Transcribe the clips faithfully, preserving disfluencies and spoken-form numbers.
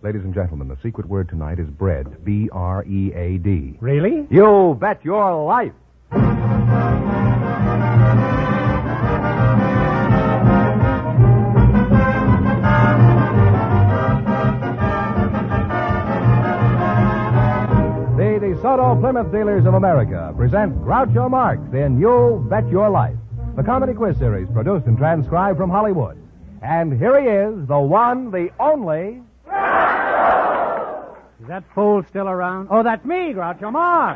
Ladies and gentlemen, the secret word tonight is bread. B R E A D. Really? You bet your life. The DeSoto Plymouth Dealers of America present Groucho Marx in You Bet Your Life, the comedy quiz series produced and transcribed from Hollywood. And here he is, the one, the only... Is that fool still around? Oh, that's me, Groucho Marx.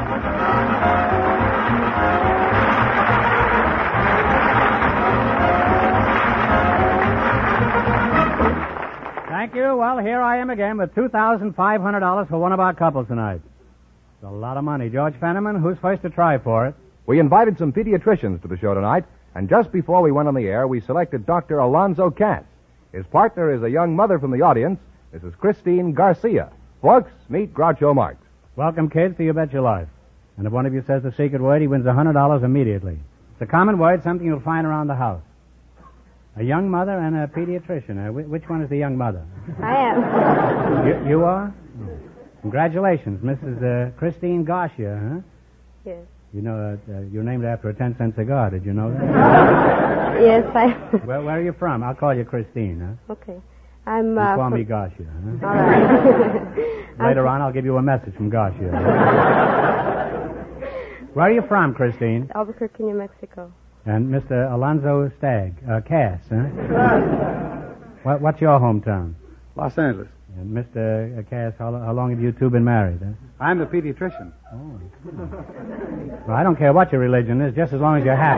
Thank you. Well, here I am again with two thousand five hundred dollars for one of our couples tonight. It's a lot of money. George Fenneman, who's first to try for it? We invited some pediatricians to the show tonight, and just before we went on the air, we selected Doctor Alonzo Katz. His partner is a young mother from the audience, Missus Christine Garcia. Folks, meet Groucho Marx. Welcome, kids, to You Bet Your Life. And if one of you says the secret word, he wins one hundred dollars immediately. It's a common word, something you'll find around the house. A young mother and a pediatrician. Uh, wh- which one is the young mother? I am. You, you are? Oh. Congratulations, Missus Uh, Christine Garcia, huh? Yes. You know, uh, uh, you're named after a ten-cent cigar. Did you know that? Yes, I... Where, where are you from? I'll call you Christine, huh? Okay. I'm, You uh... call from... me Garcia, huh? All right. Later on, I'll give you a message from Garcia. Where are you from, Christine? Albuquerque, New Mexico. And Mister Alonzo Stagg, uh, Cass, huh? what, what's your hometown? Los Angeles. And Mister Cass, how, how long have you two been married, huh? I'm the pediatrician. Oh. Well, I don't care what your religion is, just as long as you're happy.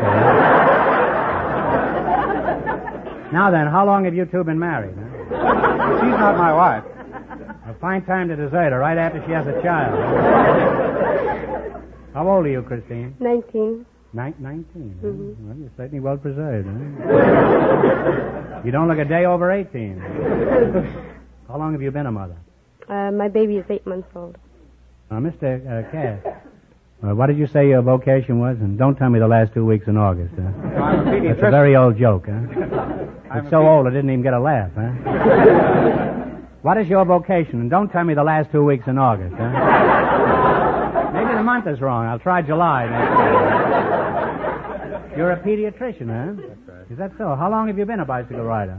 Huh? Now then, how long have you two been married, huh? She's not my wife. A fine time to desert her right after she has a child. How old are you, Christine? Nineteen. Nin- nineteen. huh? Mm-hmm. Well, you're certainly well preserved, huh? You don't look a day over eighteen. How long have you been a mother? Uh, my baby is eight months old. Uh, Mister Uh, Cass, uh, what did you say your vocation was? And don't tell me the last two weeks in August, huh? I'm a pediatrician. It's a very old joke, huh? I'm It's a so pe- old it didn't even get a laugh, huh? What is your vocation? And don't tell me the last two weeks in August, huh? Maybe the month is wrong. I'll try July next year. You're a pediatrician, huh? That's right. Is that so? How long have you been a bicycle rider?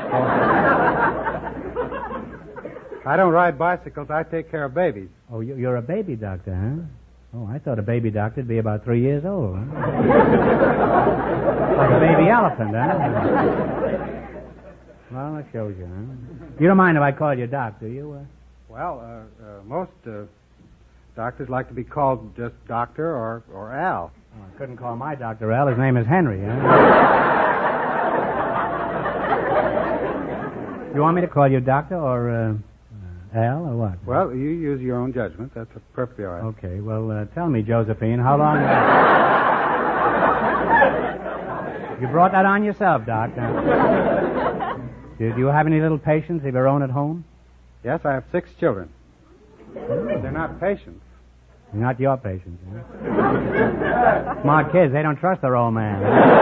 I don't ride bicycles. I take care of babies. Oh, you- you're a baby doctor, huh? Oh, I thought a baby doctor'd be about three years old, huh? Like a baby elephant, huh? Well, that shows you, huh? You don't mind if I call you Doc, do you? Uh, Well, uh, uh, most uh, doctors like to be called just Doctor or, or Al. oh, I couldn't call my Doctor Al. His name is Henry, huh? You want me to call you Doctor or uh, uh, Al or what? Well, you use your own judgment. That's perfectly all right. Okay, well, uh, tell me, Josephine, how long... You brought that on yourself, Doc. Now, do, do you have any little patients of your own at home? Yes, I have six children. They're not patients. Not your patients, huh? Smart kids, they don't trust their old man.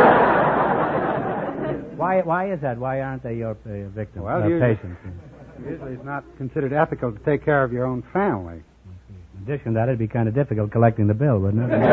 Why Why is that? Why aren't they your uh, victims, Well, uh, you- patients? Usually it's not considered ethical to take care of your own family. In addition to that, it'd be kind of difficult collecting the bill, wouldn't it?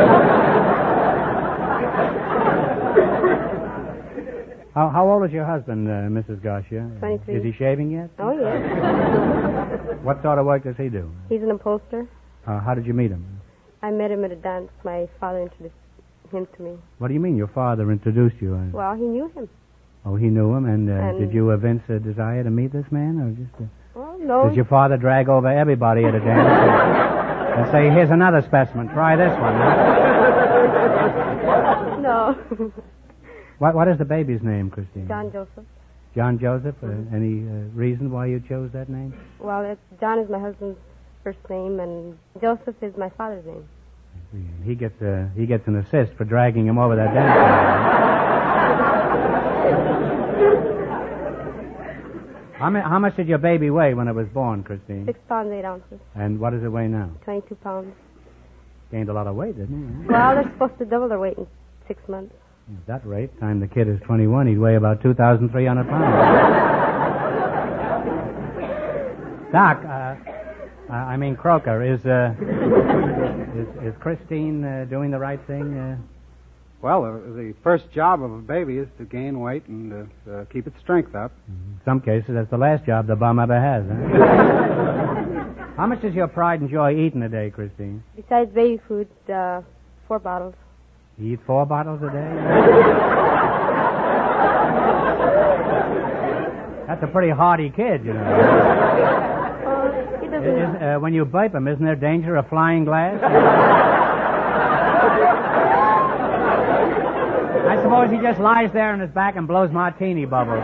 how, how old is your husband, uh, Missus Garcia? twenty-three. Is he shaving yet? Oh, yes. What sort of work does he do? He's an upholster. Uh, how did you meet him? I met him at a dance. My father introduced him to me. What do you mean your father introduced you? Uh, Well, he knew him. oh, he knew him, and, uh, And- did you evince a desire to meet this man, or just... Uh, Well, no. Does your father drag over everybody at a dance and, and say, here's another specimen, try this one? Huh? No. What, what is the baby's name, Christine? John Joseph. John Joseph? Uh, any uh, reason why you chose that name? Well, it's, John is my husband's first name, and Joseph is my father's name. He gets uh, he gets an assist for dragging him over that dance floor. how, ma- how much did your baby weigh when it was born, Christine? Six pounds, eight ounces. And what does it weigh now? Twenty-two pounds. Gained a lot of weight, didn't he? Well, they're supposed to double their weight in six months. At that rate, time the kid is twenty-one, he'd weigh about two thousand three hundred pounds. Doc, uh, uh, I mean Croker, is uh, is, is Christine uh, doing the right thing? Uh? Well, uh, the first job of a baby is to gain weight and uh, uh, keep its strength up. In some cases, that's the last job the bum ever has. Huh? How much does your pride and joy eat in a day, Christine? Besides baby food, uh, four bottles. You eat four bottles a day? That's a pretty hardy kid, you know. Well, he doesn't... Is, uh, when you burp him, isn't there danger of flying glass? I suppose he just lies there on his back and blows martini bubbles.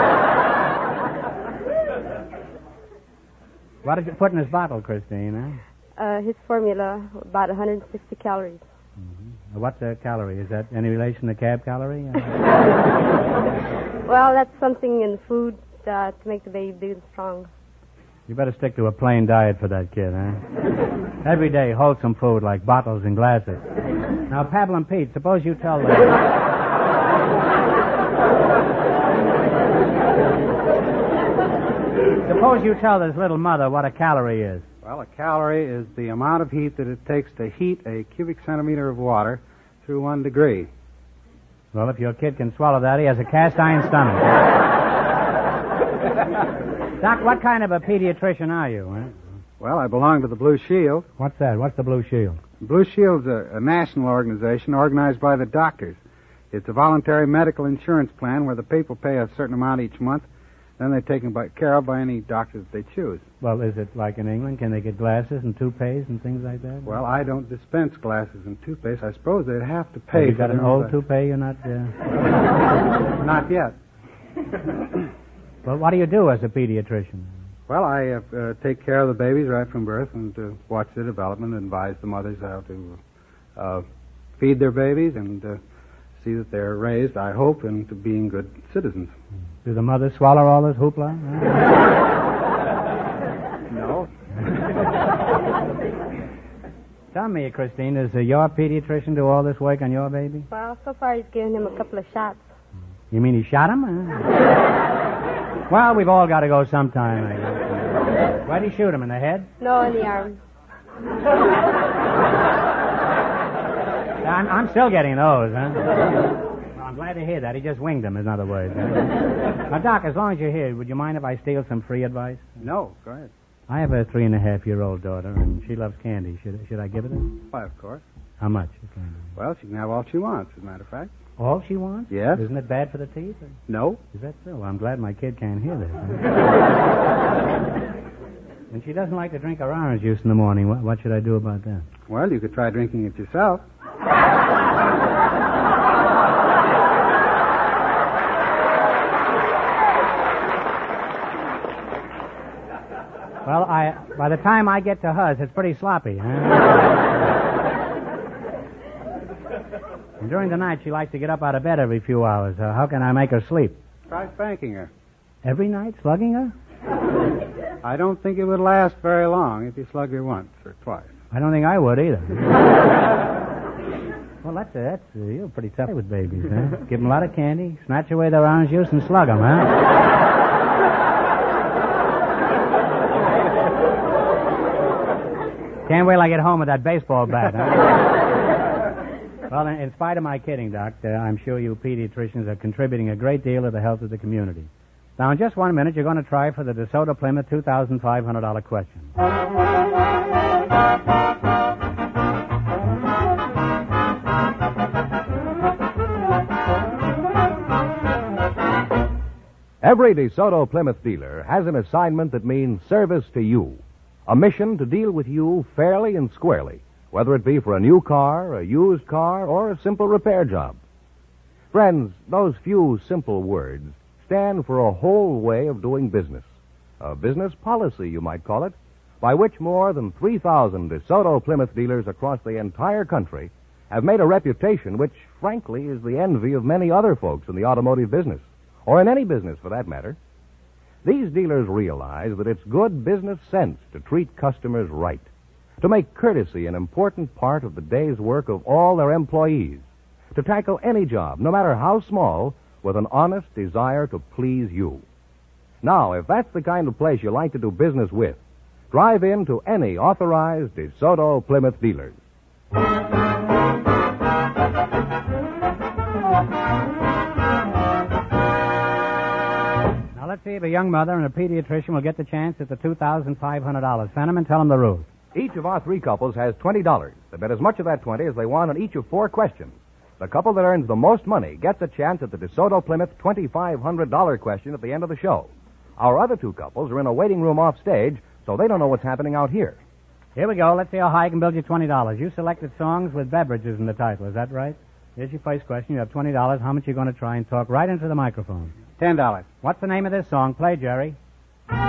What did you put in his bottle, Christine? Huh? Uh, his formula, about one hundred sixty calories. Mm-hmm. What's a calorie? Is that any relation to cab calorie? Well, that's something in the food uh, to make the baby big and strong. You better stick to a plain diet for that kid, huh? Every day, wholesome food like bottles and glasses. Now, Pavel and Pete, suppose you tell them... Suppose you tell this little mother what a calorie is. Well, a calorie is the amount of heat that it takes to heat a cubic centimeter of water through one degree. Well, if your kid can swallow that, he has a cast iron stomach. Doc, what kind of a pediatrician are you? Huh? Well, I belong to the Blue Shield. What's that? What's the Blue Shield? Blue Shield's a, a national organization organized by the doctors. It's a voluntary medical insurance plan where the people pay a certain amount each month. Then they're taken by, care of by any doctor that they choose. Well, is it like in England? Can they get glasses and toupees and things like that? Well, I don't dispense glasses and toothpaste. I suppose they'd have to pay. Have you for got an them, old but... toupee you're not... Uh... Not yet. Well, what do you do as a pediatrician? Well, I uh, uh, take care of the babies right from birth and uh, watch their development and advise the mothers how to uh, feed their babies and uh, see that they're raised, I hope, into being good citizens. Do the mothers swallow all this hoopla? No. Tell me, Christine, does uh, your pediatrician do all this work on your baby? Well, so far he's given him a couple of shots. You mean he shot him? Huh? Well, we've all got to go sometime, I guess. Why'd he shoot him, in the head? No, in the arm. I'm, I'm still getting those, huh? Well, I'm glad to hear that. He just winged him, in other words. Huh? Now, Doc, as long as you're here, would you mind if I steal some free advice? No, go ahead. I have a three and a half year old daughter, and she loves candy. Should should I give it her? Why, of course. How much? Well, she can have all she wants, as a matter of fact. All she wants? Yes. Isn't it bad for the teeth? Or... No. Is that so? Well, I'm glad my kid can't hear this. And she doesn't like to drink her orange juice in the morning. What, what should I do about that? Well, you could try drinking it yourself. Well, I by the time I get to hers, it's pretty sloppy, huh? And during the night, she likes to get up out of bed every few hours. Uh, how can I make her sleep? Try spanking her. Every night, slugging her? I don't think it would last very long if you slug her once or twice. I don't think I would either. Well, that's uh, that's uh, you're pretty tough with babies, huh? Give them a lot of candy, snatch away their orange juice, and slug them, huh? Can't wait till I get home with that baseball bat, huh? Well, in, in spite of my kidding, Doc, uh, I'm sure you pediatricians are contributing a great deal to the health of the community. Now, in just one minute, you're going to try for the DeSoto Plymouth two thousand five hundred dollars question. Every DeSoto Plymouth dealer has an assignment that means service to you. A mission to deal with you fairly and squarely, whether it be for a new car, a used car, or a simple repair job. Friends, those few simple words stand for a whole way of doing business. A business policy, you might call it, by which more than three thousand DeSoto Plymouth dealers across the entire country have made a reputation which, frankly, is the envy of many other folks in the automotive business, or in any business for that matter. These dealers realize that it's good business sense to treat customers right, to make courtesy an important part of the day's work of all their employees, to tackle any job, no matter how small, with an honest desire to please you. Now, if that's the kind of place you like to do business with, drive in to any authorized DeSoto Plymouth dealers. Now, let's see if a young mother and a pediatrician will get the chance at the two thousand five hundred dollars. Fenneman, tell them the rules. Each of our three couples has twenty dollars. They bet as much of that twenty as they want on each of four questions. The couple that earns the most money gets a chance at the DeSoto Plymouth twenty-five hundred dollars question at the end of the show. Our other two couples are in a waiting room off stage, so they don't know what's happening out here. Here we go. Let's see how high I can build you twenty dollars. You selected songs with beverages in the title. Is that right? Here's your first question. You have twenty dollars. How much are you going to try and talk right into the microphone? Ten dollars. What's the name of this song? Play, Jerry. Roll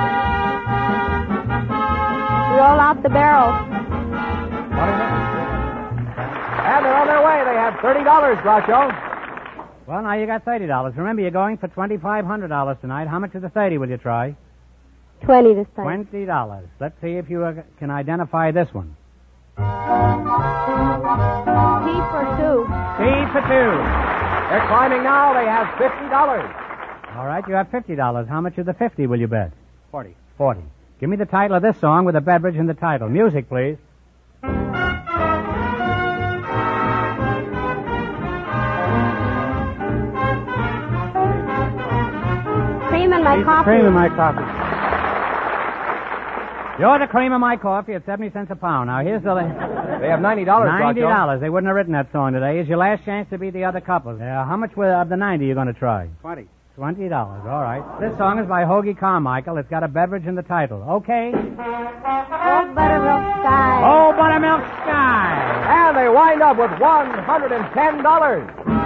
out the barrel. What is it? And they're on their way. They have thirty dollars, Groucho. Well, now you got thirty dollars. Remember, you're going for twenty-five hundred dollars tonight. How much of the thirty will you try? Twenty this time. twenty dollars. Let's see if you uh, can identify this one. T for two. C for two. They're climbing now. They have fifty dollars. All right, you have fifty dollars. How much of the fifty will you bet? Forty. Forty. Give me the title of this song with a beverage in the title. Music, please. Cream in my Piece of coffee. Cream in my coffee. You're the cream of my coffee at seventy cents a pound. Now, here's the... They have ninety dollars, ninety Groucho. dollars. They wouldn't have written that song today. Here's your last chance to be the other couple. Uh, how much will- of the ninety are you going to try? Twenty. Twenty dollars. All right. This song is by Hoagie Carmichael. It's got a beverage in the title. Okay. Oh, buttermilk sky. Oh, buttermilk sky. And they wind up with one hundred ten dollars.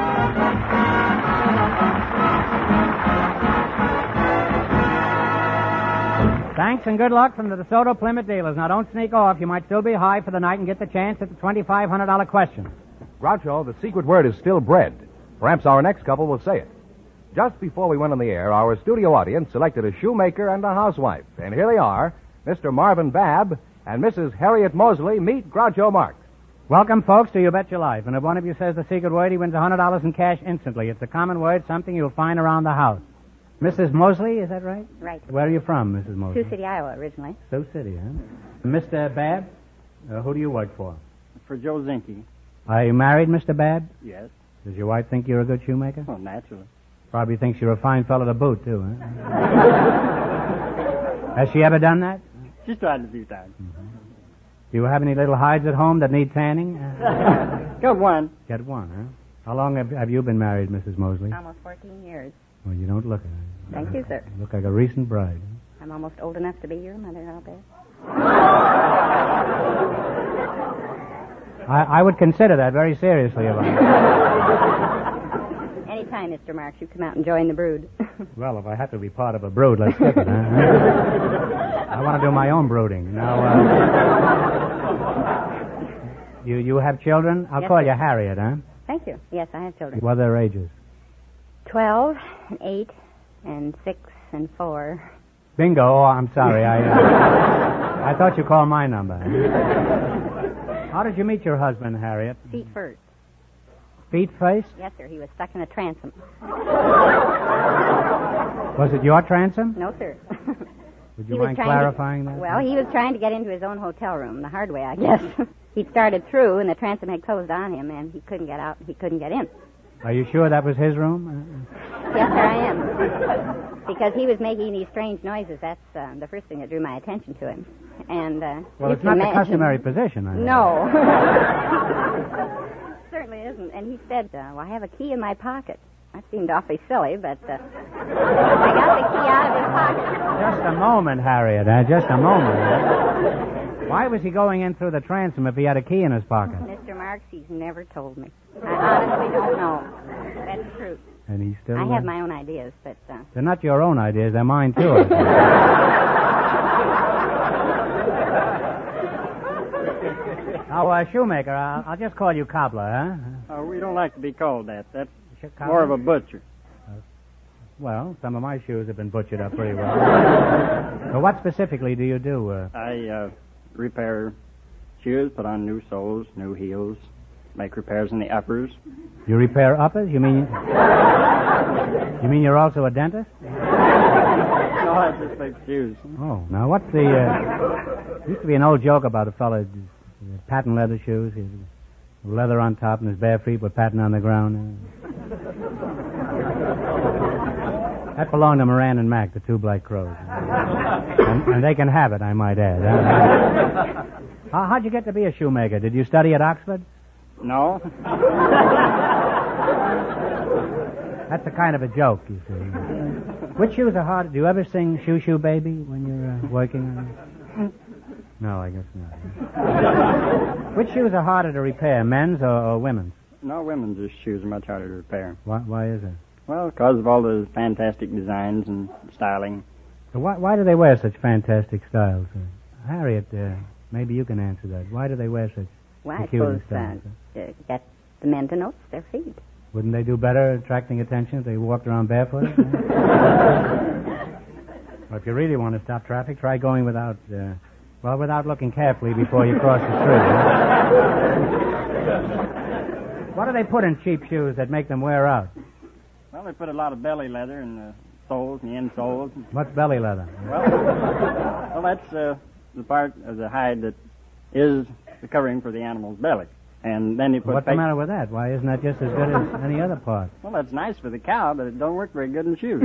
Thanks and good luck from the DeSoto Plymouth dealers. Now, don't sneak off. You might still be high for the night and get the chance at the twenty-five hundred dollars question. Groucho, the secret word is still bread. Perhaps our next couple will say it. Just before we went on the air, our studio audience selected a shoemaker and a housewife. And here they are, Mister Marvin Babb and Missus Harriet Mosley. Meet Groucho Marx. Welcome, folks, to You Bet Your Life. And if one of you says the secret word, he wins one hundred dollars in cash instantly. It's a common word, something you'll find around the house. Missus Mosley, is that right? Right. Where are you from, Missus Mosley? Sioux City, Iowa, originally. Sioux City, huh? Mister Babb, uh, who do you work for? For Joe Zinke. Are you married, Mister Babb? Yes. Does your wife think you're a good shoemaker? Well, naturally. Probably thinks you're a fine fellow to boot, too, huh? Has she ever done that? She's tried it a few times. Do you have any little hides at home that need tanning? Got one. Get one, huh? How long have, have you been married, Missus Mosley? Almost fourteen years. Well, you don't look it. Thank you, sir. You look like a recent bride. I'm almost old enough to be your mother, I'll bet. I, I would consider that very seriously. If I... Anytime, Mister Marks, you come out and join the brood. Well, if I have to be part of a brood, let's skip it, huh? I want to do my own brooding. Now, uh... you, you have children? I'll Yes, call sir. you Harriet, huh? Thank you. Yes, I have children. What are their ages? Twelve, and eight, and six, and four. Bingo. Oh, I'm sorry. I uh, I thought you called my number. How did you meet your husband, Harriet? Feet first. Feet first? Yes, sir. He was stuck in a transom. Was it your transom? No, sir. Would He you was mind trying to- clarifying that? Well, he was trying to get into his own hotel room, the hard way, I guess. He'd started through, and the transom had closed on him, and he couldn't get out, and he couldn't get in. Are you sure that was his room? Yes, sir, I am. Because he was making these strange noises. That's uh, the first thing that drew my attention to him. And, uh... Well, you it's can not the imagine- customary position. I No. Certainly isn't. And he said, uh, well, I have a key in my pocket. That seemed awfully silly, but uh, I got the key out of his pocket. Just a moment, Harriet. Uh, just a moment. Why was he going in through the transom if he had a key in his pocket? Mister Marks, he's never told me. I honestly don't know. That's true. And he's still... I uh, have my own ideas, but... Uh, They're not your own ideas. They're mine, too. Now, uh, Shoemaker, I'll, I'll just call you Cobbler, huh? Uh, we don't like to be called that. That's Cobbler? more of a butcher. Well, some of my shoes have been butchered up pretty well. So what specifically do you do? Uh, I uh, repair shoes, put on new soles, new heels, make repairs in the uppers. you repair uppers? You mean... You mean you're also a dentist? No, No, I just make shoes. Oh, now what's the... Uh, used to be an old joke about a fellow, uh, patent leather shoes. He had leather on top and his bare feet were patent on the ground. That belonged to Moran and Mac, the two Black Crows. And, and they can have it, I might add. Huh? How, how'd you get to be a shoemaker? Did you study at Oxford? No. That's a kind of a joke, you see. Which shoes are hard? Do you ever sing Shoo Shoo Baby when you're uh, working on it? No, I guess not. Which shoes are harder to repair, men's or, or women's? No, women's shoes are much harder to repair. Why, why is it? Well, because of all the fantastic designs and styling. So why, why do they wear such fantastic styles? Uh, Harriet, uh, maybe you can answer that. Why do they wear such Well, I peculiar suppose styles? uh, uh, get the men to notice their feet. Wouldn't they do better attracting attention if they walked around barefoot? Well, if you really want to stop traffic, try going without, uh, well, without looking carefully before you cross the street. What do they put in cheap shoes that make them wear out? Well, they put a lot of belly leather in the soles and the insoles. What's belly leather? Well, well that's uh, the part of the hide that is the covering for the animal's belly. And then you put... What's fake... the matter with that? Why isn't that just as good as any other part? Well, that's nice for the cow, but it don't work very good in shoes.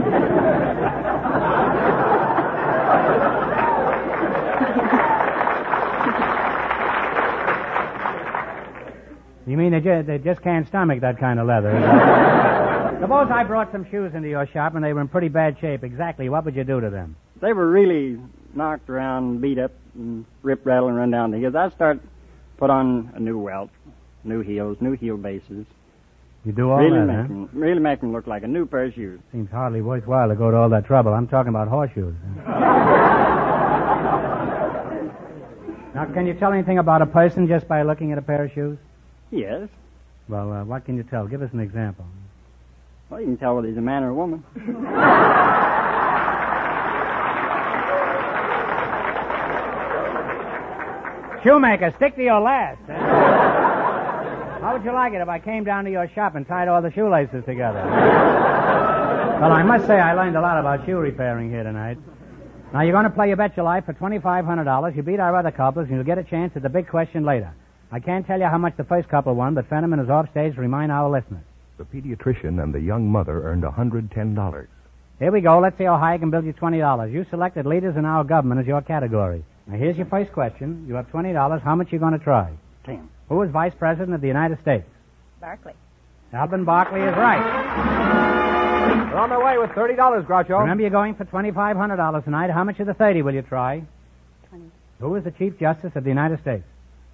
You mean they just, they just can't stomach that kind of leather? Suppose I brought some shoes into your shop and they were in pretty bad shape. Exactly, what would you do to them? They were really knocked around, beat up, and rip, rattle, and run down the heels. I'd start... Put on a new welt, new heels, new heel bases. You do all really that, make huh? them, really make them look like a new pair of shoes. Seems hardly worthwhile to go to all that trouble. I'm talking about horseshoes. Now, can you tell anything about a person just by looking at a pair of shoes? Yes. Well, uh, what can you tell? Give us an example. Well, you can tell whether he's a man or a woman. Shoemaker, stick to your last. How would you like it if I came down to your shop and tied all the shoelaces together? Well, I must say I learned a lot about shoe repairing here tonight. Now, you're going to play You Bet Your Life for twenty-five hundred dollars. You beat our other couples, and you'll get a chance at the big question later. I can't tell you how much the first couple won, but Fenneman is off stage to remind our listeners. The pediatrician and the young mother earned one hundred ten dollars. Here we go. Let's see how high I can build you twenty dollars. You selected leaders in our government as your category. Now, here's your first question. You have twenty dollars. How much are you going to try? Ten. Who is Vice President of the United States? Barkley. Alvin Barkley is right. We're on their way with thirty dollars, Groucho. Remember, you're going for twenty-five hundred dollars tonight. How much of the thirty will you try? Twenty. Who is the Chief Justice of the United States?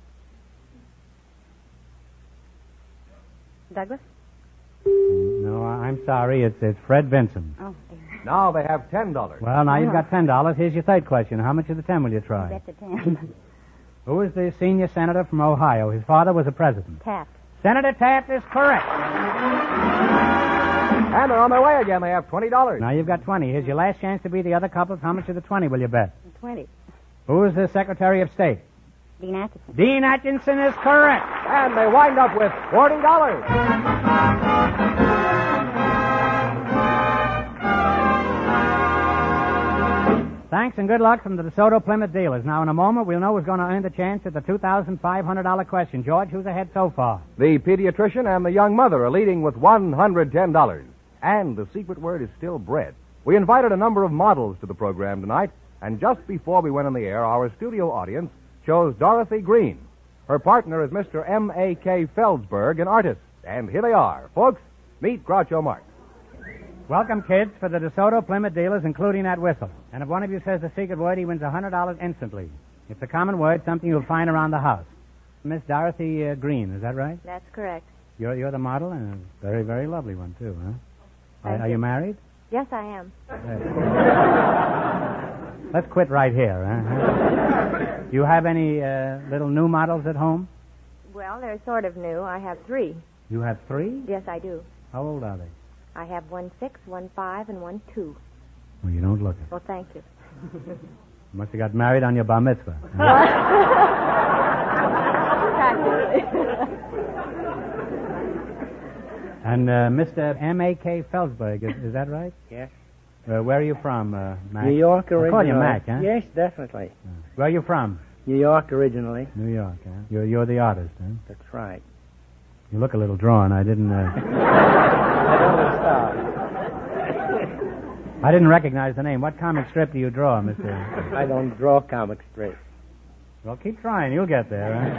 Douglas? No, I'm sorry. It's, it's Fred Vinson. Oh, dear. Now they have ten dollars. Well, now you've got ten dollars. Here's your third question. How much of the ten will you try? Bet the ten. Who is the senior senator from Ohio? His father was a president. Taft. Senator Taft is correct. And they're on their way again. They have twenty dollars. Now you've got twenty. Here's your last chance to be the other couples. How much of the twenty will you bet? Twenty. Who is the Secretary of State? Dean Atkinson. Dean Atkinson is correct. And they wind up with forty dollars. Thanks and good luck from the DeSoto Plymouth dealers. Now, in a moment, we'll know who's going to earn the chance at the two thousand five hundred dollars question. George, who's ahead so far? The pediatrician and the young mother are leading with one hundred ten dollars. And the secret word is still bread. We invited a number of models to the program tonight, and just before we went on the air, our studio audience chose Dorothy Green. Her partner is Mister M A K Feldsberg, an artist. And here they are. Folks, meet Groucho Marx. Welcome, kids, for the DeSoto Plymouth dealers, including that whistle. And if one of you says the secret word, he wins one hundred dollars instantly. It's a common word, something you'll find around the house. Miss Dorothy uh, Green, is that right? That's correct. You're you're the model, and a very, very lovely one, too, huh? Are, Thank are you you. married? Yes, I am. Let's quit right here, huh? Do you have any uh, little new models at home? Well, they're sort of new. I have three. You have three? Yes, I do. How old are they? I have one six, one five, and one two. Well, you don't look it. Well, thank you. You must have got married on your bar mitzvah. And uh, Mister M A K Feldsberg, is, is that right? Yes. Uh, where are you from, uh, Mac? New York originally. I call you Mac, huh? Yes, definitely. Uh, where are you from? New York originally. New York, huh? You're, you're the artist, huh? That's right. You look a little drawn. I didn't, uh... I didn't recognize the name. What comic strip do you draw, Mister I don't draw comic strips. Well, keep trying. You'll get there, huh?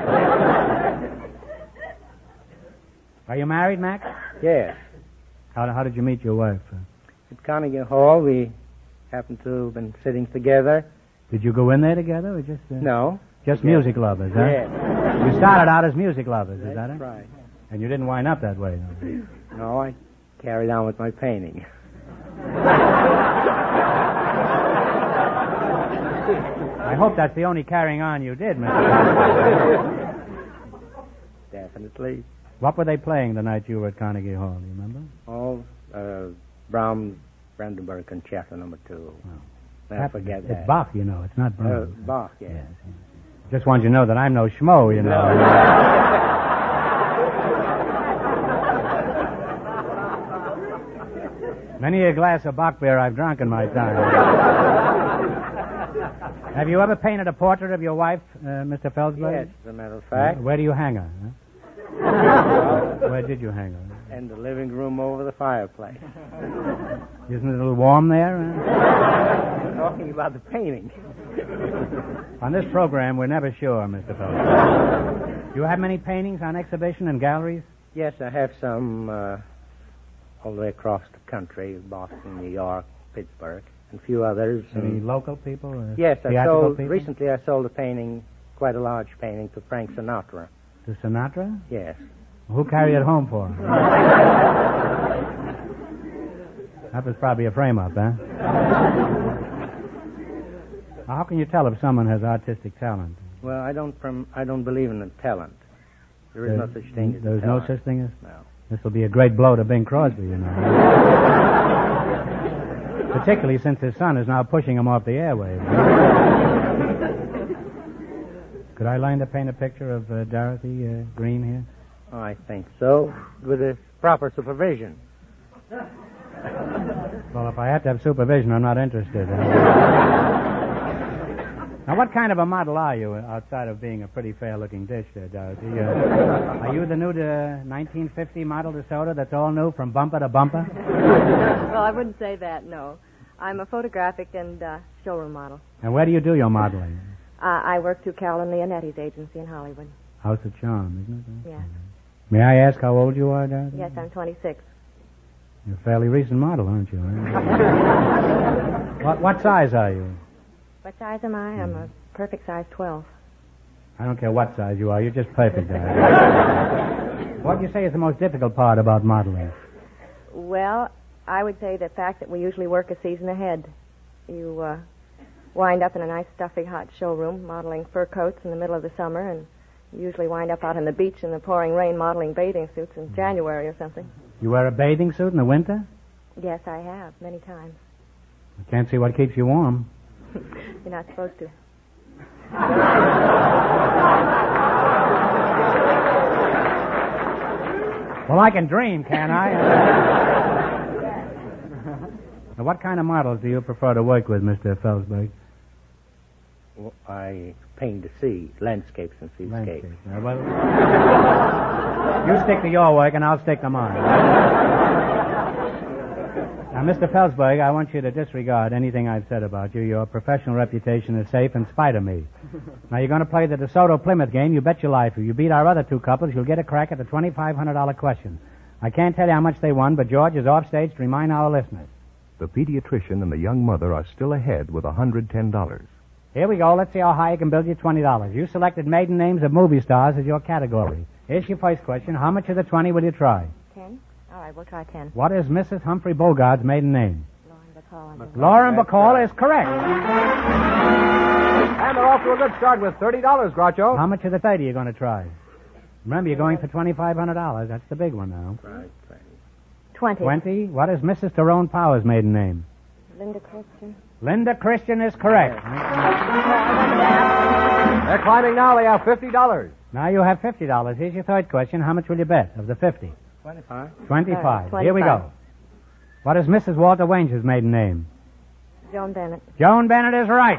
Are you married, Mac? Yes. How, how did you meet your wife? Uh, At Carnegie Hall, we happened to have been sitting together. Did you go in there together, or just... Uh, No. Just Together. music lovers, huh? Yes. You started out as music lovers, is That's that it? right. And you didn't wind up that way, though. No, I carried on with my painting. I hope that's the only carrying on you did, Mister Definitely. What were they playing the night you were at Carnegie Hall, do you remember? Oh, uh, Brahms, Brandenburg Concerto number two. Oh. Never forget it's that. Bach, you know. It's not Uh, Brahms. Bach, yes. Yes, yes. Just want you to know that I'm no schmo, you know. Many a glass of Bach beer I've drunk in my time. Have you ever painted a portrait of your wife, uh, Mister Felsberg? Yes, as a matter of fact. Uh, where do you hang her? Huh? Where did you hang her? In the living room over the fireplace. Isn't it a little warm there? Huh? Talking about the painting. On this program, we're never sure, Mister Felsberg. Do you have many paintings on exhibition in galleries? Yes, I have some uh, all the way across the country, Boston, New York, Pittsburgh, and a few others. Any and local people? Or yes, I theatrical sold, people? recently I sold a painting, quite a large painting, to Frank Sinatra. To Sinatra? Yes. Who carried it home for him? That was probably a frame-up, huh? How can you tell if someone has artistic talent? Well, I don't from I don't believe in the talent. There is There- no such thing as There's talent. no such thing as... No. This will be a great blow to Bing Crosby, you know. Particularly since his son is now pushing him off the airwaves. Could I learn to paint a picture of uh, Dorothy uh, Green here? Oh, I think so, with a proper supervision. Well, if I have to have supervision, I'm not interested. Now, what kind of a model are you, outside of being a pretty fair-looking dish there, Dorothy? Uh, are you the new uh, nineteen fifty model DeSoto that's all new from bumper to bumper? Well, I wouldn't say that, no. I'm a photographic and uh, showroom model. And where do you do your modeling? Uh, I work through Carolyn Leonetti's agency in Hollywood. House of Charm, isn't it? Yes. May I ask how old you are, Dorothy? Yes, I'm twenty-six. You're a fairly recent model, aren't you? what, what size are you? What size am I? I'm a perfect size twelve. I don't care what size you are. You're just perfect, Dorothy. What do you say is the most difficult part about modeling? Well, I would say the fact that we usually work a season ahead. You uh, wind up in a nice, stuffy, hot showroom modeling fur coats in the middle of the summer, and you usually wind up out on the beach in the pouring rain modeling bathing suits in January or something. You wear a bathing suit in the winter? Yes, I have, many times. I can't see what keeps you warm. You're not supposed to. Well, I can dream, can't I? Now, what kind of models do you prefer to work with, Mister Felsberg? Well, I paint the sea, landscapes and seascapes. Landscapes. Uh, well, you stick to your work, and I'll stick to mine. Now, Mister Felsberg, I want you to disregard anything I've said about you. Your professional reputation is safe in spite of me. Now, you're going to play the DeSoto Plymouth game. You bet your life. If you beat our other two couples, you'll get a crack at the twenty-five hundred dollars question. I can't tell you how much they won, but George is off stage to remind our listeners. The pediatrician and the young mother are still ahead with one hundred ten dollars. Here we go. Let's see how high I can build you twenty dollars. You selected maiden names of movie stars as your category. Here's your first question. How much of the twenty will you try? Ten? All right, we'll try ten. What is Missus Humphrey Bogart's maiden name? Lauren Bacall. Lauren Bacall is correct. And they're off to a good start with thirty dollars, Groucho. How much of the thirty are you going to try? Remember, you're going for twenty-five hundred dollars. That's the big one now. Right, right. Twenty. Twenty. What is Missus Tyrone Power's maiden name? Linda Christian. Linda Christian is correct. They're climbing now. They have fifty dollars. Now you have fifty dollars. Here's your third question. How much will you bet of the fifty? Twenty-five. Twenty-five. Uh, Here we twenty-five. go. What is Missus Walter Wange's maiden name? Joan Bennett. Joan Bennett is right.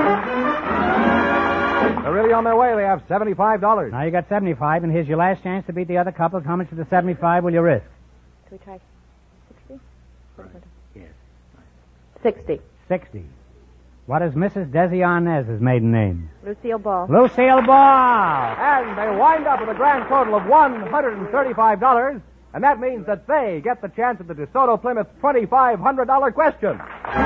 They're really on their way. They have seventy-five dollars. Now you got seventy-five, and here's your last chance to beat the other couples. How much of the seventy-five will you risk? Can we try sixty? Yes. Sixty. Sixty. What is Missus Desi Arnaz's maiden name? Lucille Ball. Lucille Ball. And they wind up with a grand total of one hundred thirty-five dollars, and that means that they get the chance at the DeSoto Plymouth twenty-five hundred dollars question.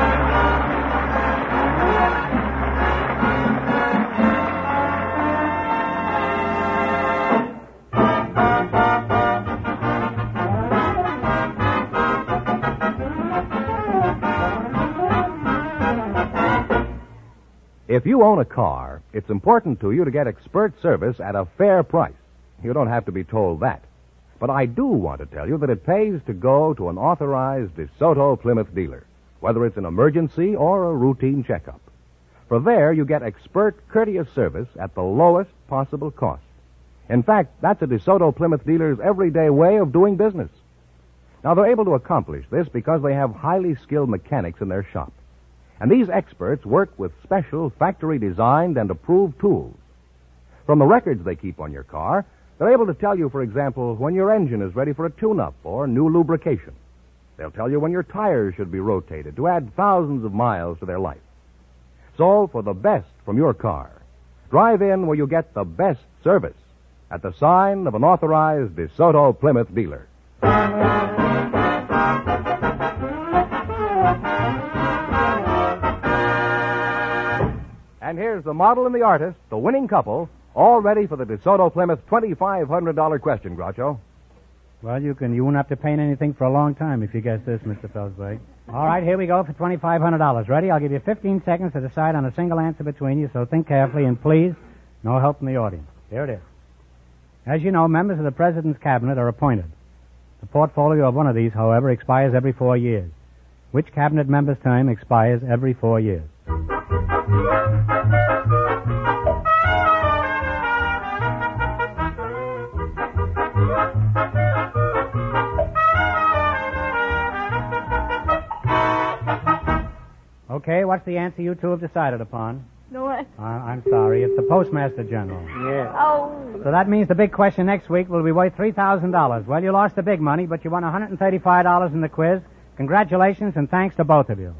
If you own a car, it's important to you to get expert service at a fair price. You don't have to be told that. But I do want to tell you that it pays to go to an authorized DeSoto Plymouth dealer, whether it's an emergency or a routine checkup. For there, you get expert, courteous service at the lowest possible cost. In fact, that's a DeSoto Plymouth dealer's everyday way of doing business. Now, they're able to accomplish this because they have highly skilled mechanics in their shop. And these experts work with special factory-designed and approved tools. From the records they keep on your car, they're able to tell you, for example, when your engine is ready for a tune-up or new lubrication. They'll tell you when your tires should be rotated to add thousands of miles to their life. So, for the best from your car, drive in where you get the best service at the sign of an authorized DeSoto Plymouth dealer. And here's the model and the artist, the winning couple, all ready for the DeSoto Plymouth twenty-five hundred dollars question, Groucho. Well, you can. You won't have to paint anything for a long time if you guess this, Mister Felsberg. All right, here we go for twenty-five hundred dollars. Ready? I'll give you fifteen seconds to decide on a single answer between you, so think carefully, and please, no help from the audience. Here it is. As you know, members of the President's Cabinet are appointed. The portfolio of one of these, however, expires every four years. Which Cabinet member's term expires every four years? Okay, what's the answer you two have decided upon? No what? Uh, I'm sorry, it's the Postmaster General. Yes. Oh. So that means the big question next week will be worth three thousand dollars. Well, you lost the big money, but you won one hundred thirty-five dollars in the quiz. Congratulations, and thanks to both of you.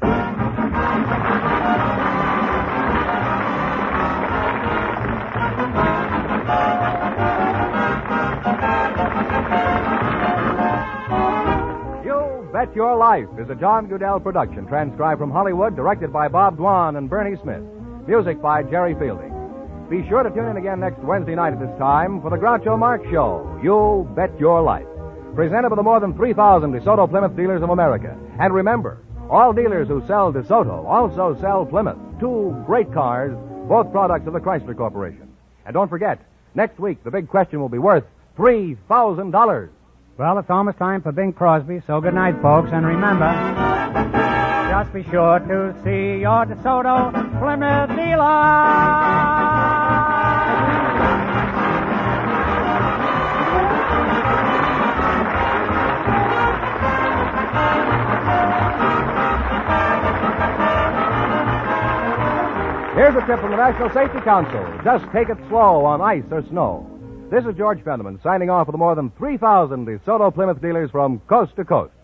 You Bet Your Life is a John Goodell production, transcribed from Hollywood, directed by Bob Dwan and Bernie Smith. Music by Jerry Fielding. Be sure to tune in again next Wednesday night at this time for the Groucho Marx Show, You Bet Your Life, presented by the more than three thousand DeSoto Plymouth dealers of America. And remember, all dealers who sell DeSoto also sell Plymouth, two great cars, both products of the Chrysler Corporation. And don't forget, next week the big question will be worth three thousand dollars. Well, it's almost time for Bing Crosby, so good night, folks, and remember, just be sure to see your DeSoto Plymouth dealer. Here's a tip from the National Safety Council. Just take it slow on ice or snow. This is George Fenneman signing off for the more than three thousand DeSoto Plymouth dealers from coast to coast.